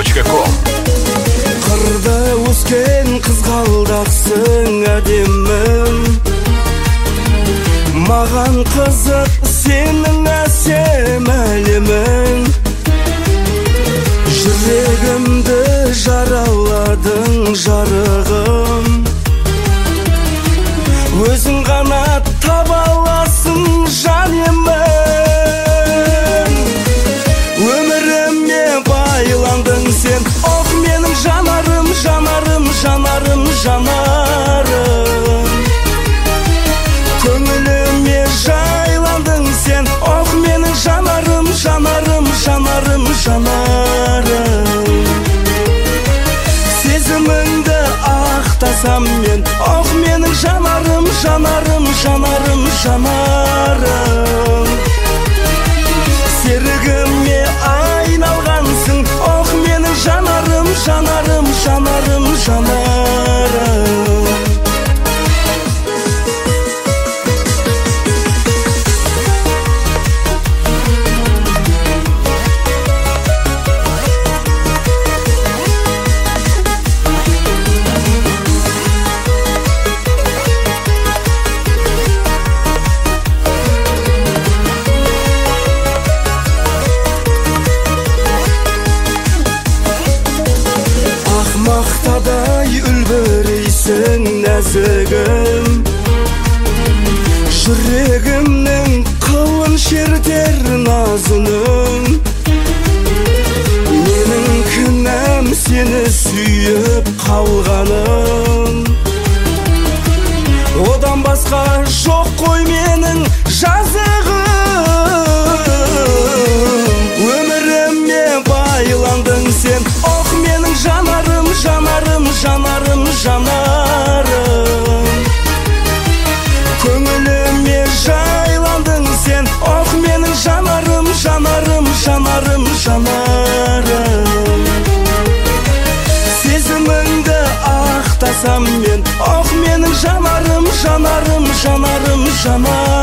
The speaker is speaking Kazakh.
Instagram.com. Qırda o'sgan qizg'aldoqsing ademim, ma'gan qiziq sening asemaliming. Yuragimni jaralading jarig'im, o'zing g'ana taba olasың janemim. Өміріме байландың сен, ох менің жанарым, жанарым, жанарым, жанарым. Көңіліме жайландың сен, ох менің жанарым, жанарым, жанарым, жанарым. Сезіміңді ақтасам мен, ох менің жанарым, жанарым, жанарым, жанарым. Серігіме айналғансың, ох менің жанарым, жанарым, жанарым, жанарым. Мақтадай үлбірейсің нәзігім, жүрегімнің қылын шертер назының. Менің күнәм сені сүйіп қалғаным, одан басқа жоқ қой менің жазығым. Өміріме байландың сен, ох менің жанарым, жанарым, жанарым, жанарым. Көңіліме жайландың сен, ох менің жанарым, жанарым, жанарым, жанарым. Сезіміңді ақтасам мен, ох менің жанарым, жанарым, жанарым, жанарым.